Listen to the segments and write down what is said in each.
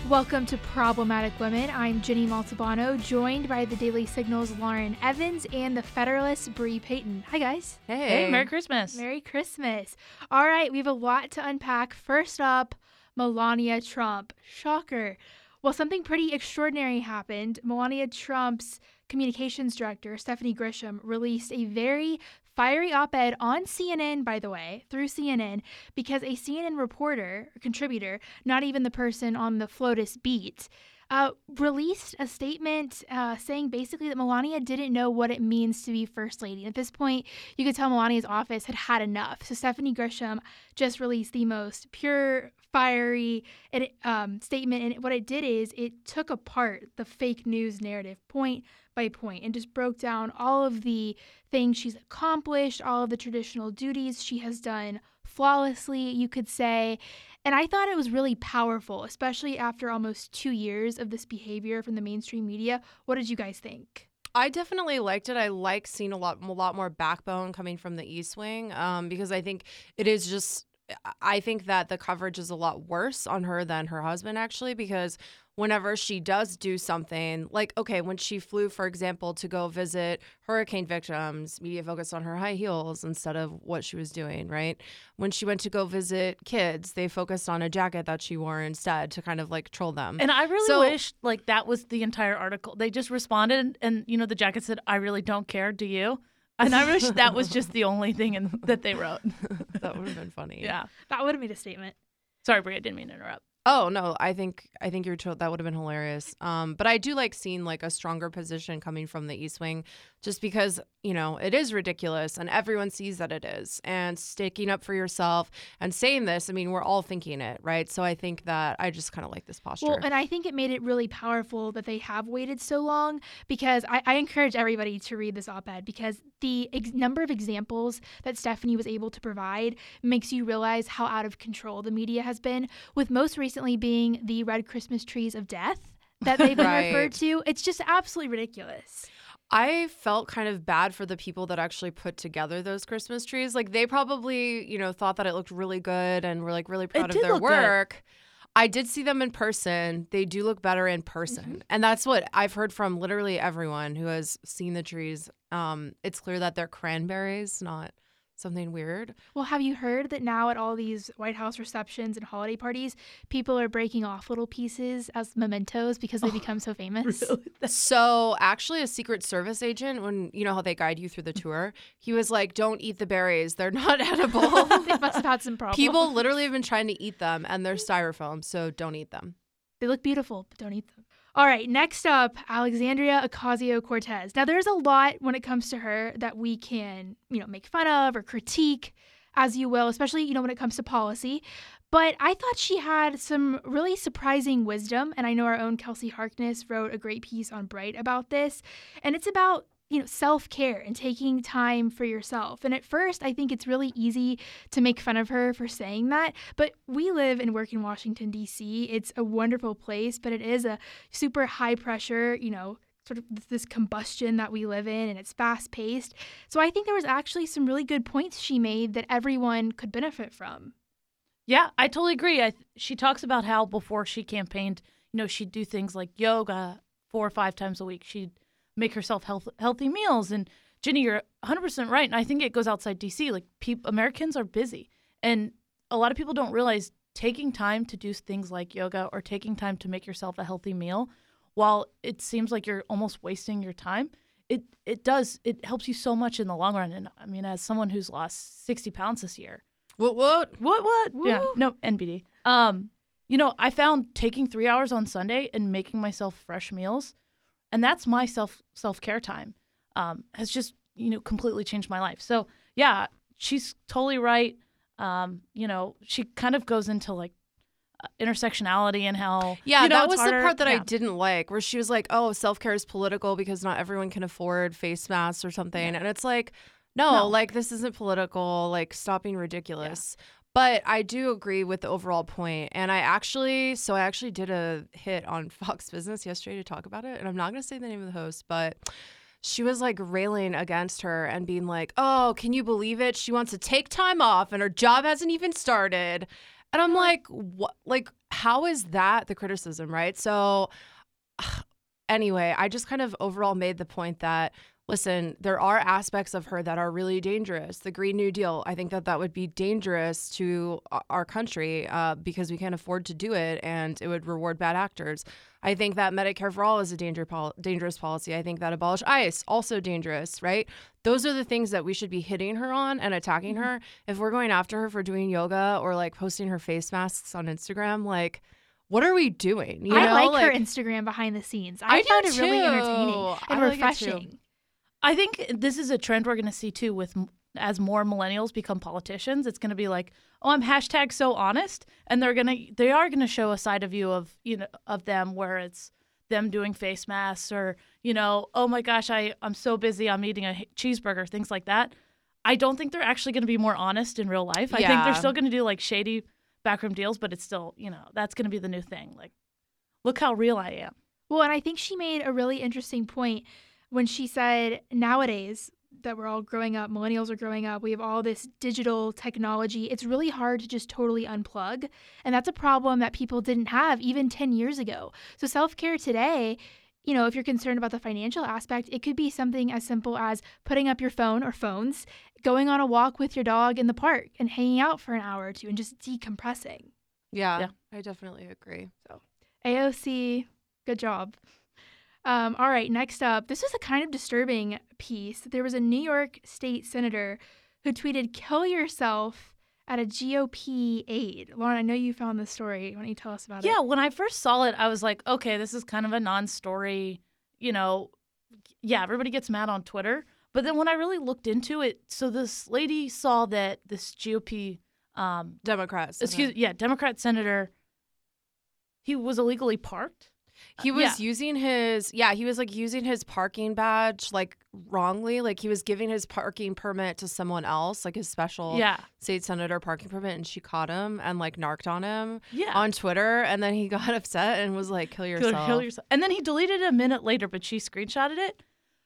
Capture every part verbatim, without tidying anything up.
Welcome to Problematic Women. I'm Jenny Maltabano, joined by the Daily Signal's Lauren Evans and the Federalist Bree Payton. Hi, guys. Hey. Hey, Merry Christmas. Merry Christmas. All right, we have a lot to unpack. First up, Melania Trump. Shocker. Well, something pretty extraordinary happened. Melania Trump's communications director, Stephanie Grisham, released a very fiery op-ed on C N N, by the way, through C N N, because a C N N reporter, or contributor, not even the person on the FLOTUS beat, uh, released a statement uh, saying basically that Melania didn't know what it means to be First Lady. At this point, you could tell Melania's office had had enough. So Stephanie Grisham just released the most pure, fiery um, statement, and what it did is it took apart the fake news narrative point by point and just broke down all of the things she's accomplished, all of the traditional duties she has done flawlessly, you could say. And I thought it was really powerful, especially after almost two years of this behavior from the mainstream media. What did you guys think? I definitely liked it. I like seeing a lot, a lot more backbone coming from the East Wing um, because I think it is just, I think that the coverage is a lot worse on her than her husband, actually, because whenever she does do something, like, okay, when she flew, for example, to go visit hurricane victims, media focused on her high heels instead of what she was doing, right? When she went to go visit kids, they focused on a jacket that she wore instead to kind of like troll them. And I really so, wish like that was the entire article. They just responded and, and, you know, the jacket said, "I really don't care. Do you?" And I wish that was just the only thing in, that they wrote. That would have been funny. Yeah. That would have made a statement. Sorry, Brie, I didn't mean to interrupt. Oh, no, I think I think you're told that would have been hilarious. Um, but I do like seeing like a stronger position coming from the East Wing just because, you know, it is ridiculous and everyone sees that it is. And sticking up for yourself and saying this, I mean, we're all thinking it, right? So I think that I just kind of like this posture. Well, and I think it made it really powerful that they have waited so long because I, I encourage everybody to read this op-ed because the ex- number of examples that Stephanie was able to provide makes you realize how out of control the media has been, with most recently being the red Christmas trees of death that they've been Right. referred to. It's just absolutely ridiculous. I felt kind of bad for the people that actually put together those Christmas trees. Like they probably, you know, thought that it looked really good and were like really proud It of did their look good. work. I did see them in person. They do look better in person. Mm-hmm. And that's what I've heard from literally everyone who has seen the trees. Um, it's clear that they're cranberries, not something weird. Well, have you heard that now at all these White House receptions and holiday parties, people are breaking off little pieces as mementos because they Oh, become so famous? Really? So actually a Secret Service agent, when you know how they guide you through the tour, he was like, don't eat the berries. They're not edible. They must have had some problems. People literally have been trying to eat them and they're styrofoam, so don't eat them. They look beautiful, but don't eat them. All right, next up, Alexandria Ocasio-Cortez. Now, there's a lot when it comes to her that we can, you know, make fun of or critique, as you will, especially, you know, when it comes to policy. But I thought she had some really surprising wisdom, and I know our own Kelsey Harkness wrote a great piece on Bright about this, and it's about, you know, self-care and taking time for yourself. And at first, I think it's really easy to make fun of her for saying that, but we live and work in Washington, D C. It's a wonderful place, but it is a super high pressure, you know, sort of this combustion that we live in, and it's fast-paced. So I think there was actually some really good points she made that everyone could benefit from. Yeah, I totally agree. I, she talks about how before she campaigned, you know, she'd do things like yoga four or five times a week. She'd make herself health, healthy meals. And Ginny, you're one hundred percent right. And I think it goes outside D C. Like peop, Americans are busy. And a lot of people don't realize taking time to do things like yoga or taking time to make yourself a healthy meal, while it seems like you're almost wasting your time, it, it does, it helps you so much in the long run. And I mean, as someone who's lost sixty pounds this year. What, what? What, what? Woo. Yeah, no, N B D. Um, you know, I found taking three hours on Sunday and making myself fresh meals, and that's my self self-care time, um, has just, you know, completely changed my life. So, yeah, she's totally right. Um, you know, she kind of goes into, like, uh, intersectionality and how, Yeah, you know, that it's was harder. the part that I Yeah. didn't like, where she was like, oh, self-care is political because not everyone can afford face masks or something. And it's like, no, No. like, this isn't political. Like, stop being ridiculous. But I do agree with the overall point. And I actually, so I actually did a hit on Fox Business yesterday to talk about it. And I'm not going to say the name of the host, but she was like railing against her and being like, oh, can you believe it? She wants to take time off and her job hasn't even started. And I'm like, what? Like, how is that the criticism, right? So anyway, I just kind of overall made the point that, listen, there are aspects of her that are really dangerous. The Green New Deal, I think that that would be dangerous to our country uh, because we can't afford to do it, and it would reward bad actors. I think that Medicare for All is a danger pol- dangerous policy. I think that abolish ICE, also dangerous, right? Those are the things that we should be hitting her on and attacking her. If we're going after her for doing yoga or like posting her face masks on Instagram, like, what are we doing? You I know? like, like her Instagram behind the scenes. I, I do found it really too. entertaining and I like it too. refreshing. I think this is a trend we're going to see too with as more millennials become politicians. It's going to be like, oh, I'm hashtag so honest, and they're gonna they are going to show a side of view of you know of them where it's them doing face masks or you know, oh my gosh, I I'm so busy, I'm eating a cheeseburger, things like that. I don't think they're actually going to be more honest in real life. I think Yeah. they're still going to do like shady backroom deals, but it's still you know that's going to be the new thing. Like, look how real I am. Well, and I think she made a really interesting point when she said nowadays that we're all growing up, millennials are growing up, we have all this digital technology. It's really hard to just totally unplug. And that's a problem that people didn't have even ten years ago. So self-care today, you know, if you're concerned about the financial aspect, it could be something as simple as putting up your phone or phones, going on a walk with your dog in the park and hanging out for an hour or two and just decompressing. Yeah, Yeah. I definitely agree. So A O C, good job. Um, all right, next up, this is a kind of disturbing piece. There was a New York state senator who tweeted, "Kill yourself," at a G O P aide. Lauren, I know you found this story. Why don't you tell us about Yeah, it? when I first saw it, I was like, okay, this is kind of a non-story, you know, yeah, everybody gets mad on Twitter. But then when I really looked into it, so this lady saw that this G O P, um, Democrats. excuse yeah, Democrat senator, he was illegally parked. He was yeah. using his, yeah, he was like using his parking badge like wrongly. Like he was giving his parking permit to someone else, like his special Yeah, state senator parking permit, and she caught him and like narked on him yeah. on Twitter. And then he got upset and was like, kill Kill- yourself. kill yourself. And then he deleted it a minute later, but she screenshotted it.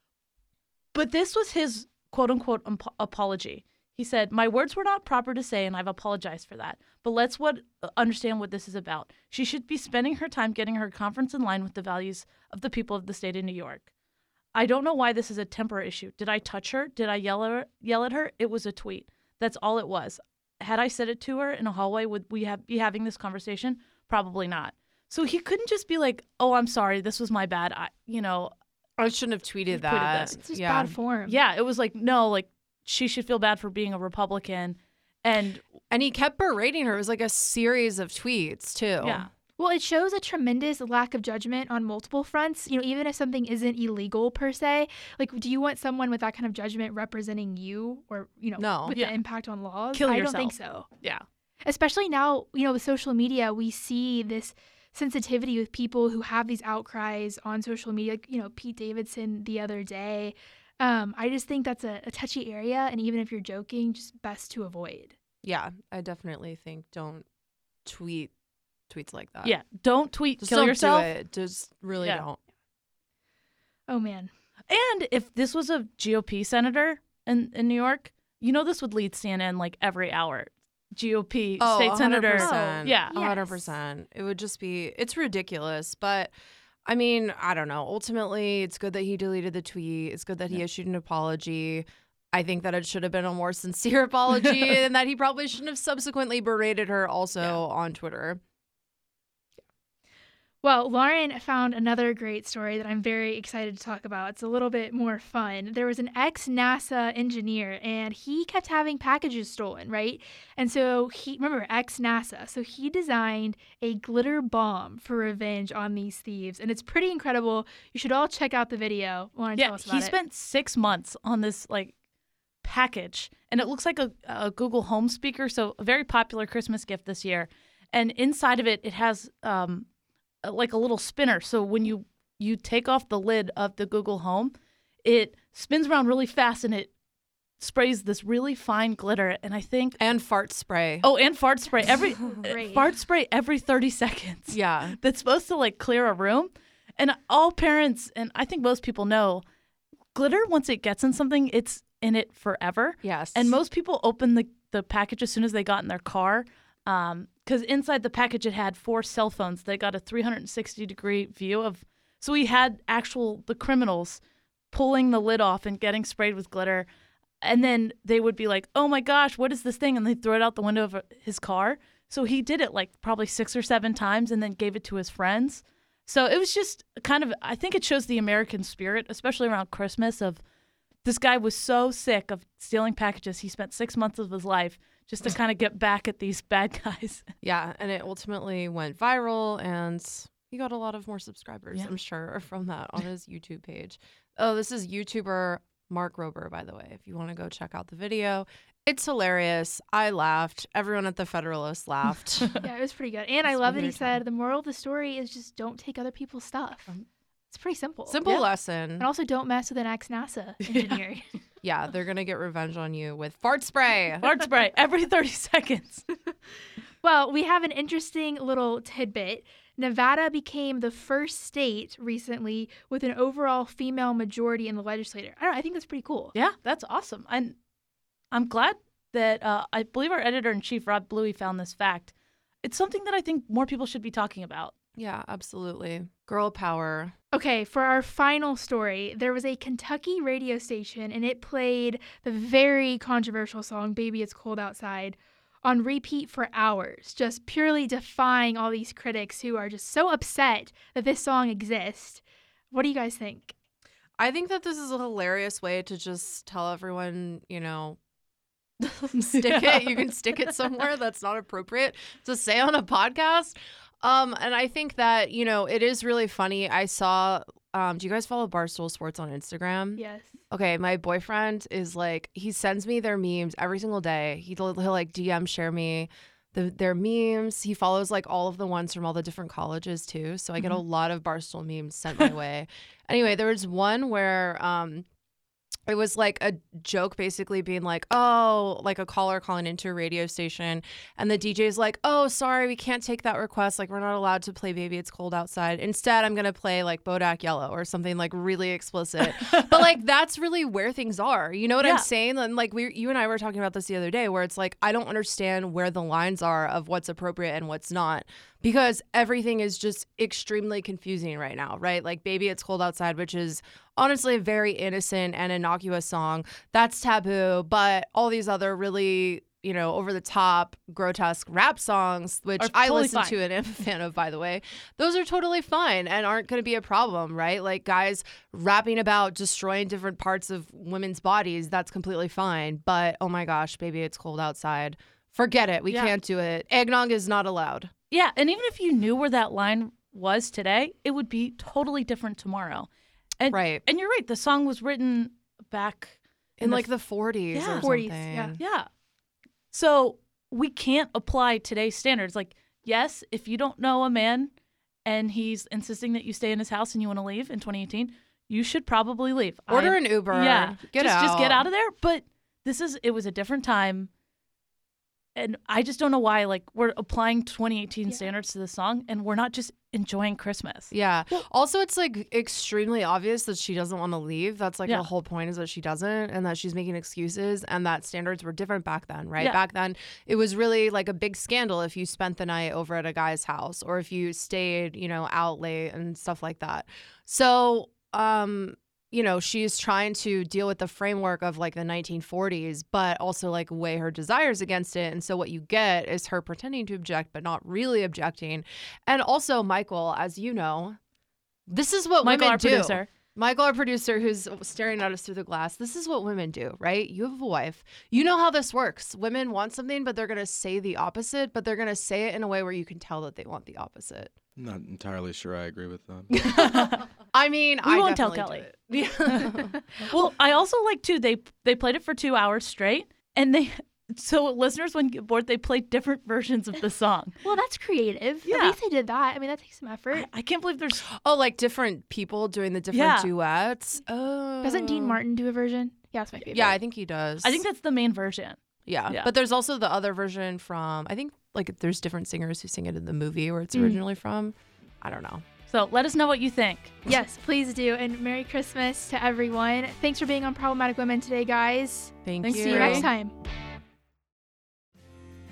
But this was his quote unquote um, apology. He said, "My words were not proper to say, and I've apologized for that. But let's what understand what this is about. She should be spending her time getting her conference in line with the values of the people of the state of New York. I don't know why this is a temper issue. Did I touch her? Did I yell at her? Yell at her? It was a tweet. That's all it was. Had I said it to her in a hallway, would we have, be having this conversation? Probably not. So he couldn't just be like, oh, I'm sorry. This was my bad. I, you know, I shouldn't have tweeted tweeted that. this. It's just yeah. bad form. yeah, it was like, no, like she should feel bad for being a Republican. And And he kept berating her. It was like a series of tweets too. yeah. Well, it shows a tremendous lack of judgment on multiple fronts. You know, even if something isn't illegal per se, like, do you want someone with that kind of judgment representing you or, you know, No. with Yeah. the impact on laws? Kill I yourself. don't think so. Yeah. Especially now, you know, with social media, we see this sensitivity with people who have these outcries on social media, like, you know, Pete Davidson the other day. Um, I just think that's a, a touchy area. And even if you're joking, just best to avoid. Yeah, I definitely think don't tweet tweets like that. Yeah. Don't tweet, Just kill don't yourself. do it. Just really Yeah. don't. Oh, man. And if this was a G O P senator in, in New York, you know this would lead C N N like every hour. G O P Oh, state senator. one hundred percent. Yeah. one hundred percent. It would just be, it's ridiculous. But I mean, I don't know. Ultimately, it's good that he deleted the tweet. It's good that he Yeah. issued an apology. I think that it should have been a more sincere apology and that he probably shouldn't have subsequently berated her also Yeah. on Twitter. Well, Lauren found another great story that I'm very excited to talk about. It's a little bit more fun. There was an ex-NASA engineer, and he kept having packages stolen, right? And so he, remember, ex-NASA. So he designed a glitter bomb for revenge on these thieves, and it's pretty incredible. You should all check out the video. Lauren, tell Yeah. us about He it. spent six months on this like package, and it looks like a, a Google Home speaker. So a very popular Christmas gift this year. And inside of it, it has um, like a little spinner. So when you you take off the lid of the Google Home, it spins around really fast and it sprays this really fine glitter. And I think And fart spray. oh, and fart spray every Great. fart spray every thirty seconds. Yeah. That's supposed to like clear a room. And all parents and I think most people know glitter once it gets in something, it's in it forever. Yes. And most people open the the package as soon as they got in their car. Um, because inside the package it had four cell phones that got a three hundred sixty degree view of. So we had actual the criminals pulling the lid off and getting sprayed with glitter, and then they would be like, "Oh my gosh, what is this thing?" And they'd throw it out the window of his car. So he did it like probably six or seven times and then gave it to his friends. So it was just kind of, I think it shows the American spirit, especially around Christmas, of this guy was so sick of stealing packages. He spent six months of his life just to kind of get back at these bad guys. Yeah, and it ultimately went viral, and he got a lot of more subscribers, Yeah. I'm sure, from that on his YouTube page. Oh, this is YouTuber Mark Rober, by the way, if you want to go check out the video. It's hilarious. I laughed. Everyone at the Federalist laughed. Yeah, it was pretty good. And I It's love that really he said the moral of the story is just don't take other people's stuff. Um, It's pretty simple. Simple Yeah. lesson. And also don't mess with an ex-NASA engineer. Yeah, they're going to get revenge on you with fart spray. Fart spray every thirty seconds. Well, we have an interesting little tidbit. Nevada became the first state recently with an overall female majority in the legislature. I don't know, I think that's pretty cool. Yeah, that's awesome. And I'm glad that uh, I believe our editor-in-chief, Rob Bluey, found this fact. It's something that I think more people should be talking about. Yeah, absolutely. Girl power. Okay, for our final story, there was a Kentucky radio station and it played the very controversial song Baby It's Cold Outside on repeat for hours, just purely defying all these critics who are just so upset that this song exists. What do you guys think? I think that this is a hilarious way to just tell everyone, you know, stick it. You can stick it somewhere that's not appropriate to say on a podcast. Um, and I think that, you know, it is really funny. I saw, um, do you guys follow Barstool Sports on Instagram? Yes. Okay, my boyfriend is like, he sends me their memes every single day. He'll, he'll like D M share me the, their memes. He follows like all of the ones from all the different colleges too. So I get a lot of Barstool memes sent my way. Anyway, there was one where um, it was like a joke basically being like, oh, like a caller calling into a radio station. And the D J's like, oh, sorry, we can't take that request. Like, we're not allowed to play Baby It's Cold Outside. Instead, I'm going to play like Bodak Yellow or something like really explicit. But like, that's really where things are. You know what Yeah. I'm saying? And like, we, you and I were talking about this the other day where it's like, I don't understand where the lines are of what's appropriate and what's not. Because everything is just extremely confusing right now, right? Like Baby It's Cold Outside, which is honestly a very innocent and innocuous song. That's taboo. But all these other really, you know, over the top, grotesque rap songs, which Are I totally listen fine. to and am a fan of, by the way, those are totally fine and aren't going to be a problem, right? Like guys rapping about destroying different parts of women's bodies, that's completely fine. But oh my gosh, Baby It's Cold Outside. Forget it. We Yeah. can't do it. Eggnog is not allowed. Yeah, and even if you knew where that line was today, it would be totally different tomorrow. And, Right. And you're right. The song was written back In the like f- the forties Yeah. or forties, something. yeah. Yeah. So we can't apply today's standards. Like, yes, if you don't know a man and he's insisting that you stay in his house and you want to leave in twenty eighteen, you should probably leave. Order I- an Uber. Yeah. Get just, out. just get out of there. But this is, it was a different time. And I just don't know why, like, we're applying twenty eighteen Yeah. standards to the song and we're not just enjoying Christmas. Yeah. Also, it's like extremely obvious that she doesn't want to leave. That's like Yeah. the whole point, is that she doesn't, and that she's making excuses, and that standards were different back then, right? Yeah. Back then, it was really like a big scandal if you spent the night over at a guy's house or if you stayed, you know, out late and stuff like that. So, um, you know, she's trying to deal with the framework of like the nineteen forties, but also like weigh her desires against it. And so what you get is her pretending to object, but not really objecting. And also, Michael, as you know, this is what Michael, women our do. producer. Michael, our producer, who's staring at us through the glass. This is what women do, right? You have a wife. You know how this works. Women want something, but they're going to say the opposite, but they're going to say it in a way where you can tell that they want the opposite. Not entirely sure I agree with that. I mean, We I won't tell definitely Kelly. do it. Yeah. Well, I also like too. They they played it for two hours straight, and they so listeners when get bored, they played different versions of the song. Well, that's creative. Yeah. At least they did that. I mean, that takes some effort. I, I can't believe there's. Oh, like different people doing the different Yeah. duets. Oh, Doesn't Dean Martin do a version? Yeah, that's my favorite. Yeah, I think he does. I think that's the main version. yeah. yeah. But there's also the other version from. I think like there's different singers who sing it in the movie where it's Mm. originally from. I don't know. So let us know what you think. Yes, please do. And Merry Christmas to everyone. Thanks for being on Problematic Women today, guys. Thank Thanks you. to See you next time.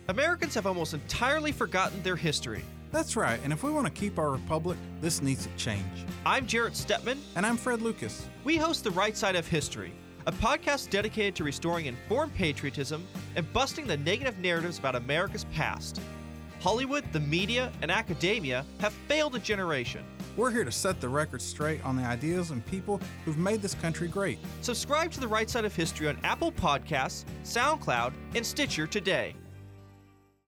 Americans have almost entirely forgotten their history. That's right, and if we want to keep our republic, this needs to change. I'm Jarrett Stepman. And I'm Fred Lucas. We host The Right Side of History, a podcast dedicated to restoring informed patriotism and busting the negative narratives about America's past. Hollywood, the media, and academia have failed a generation. We're here to set the record straight on the ideas and people who've made this country great. Subscribe to The Right Side of History on Apple Podcasts, SoundCloud, and Stitcher today.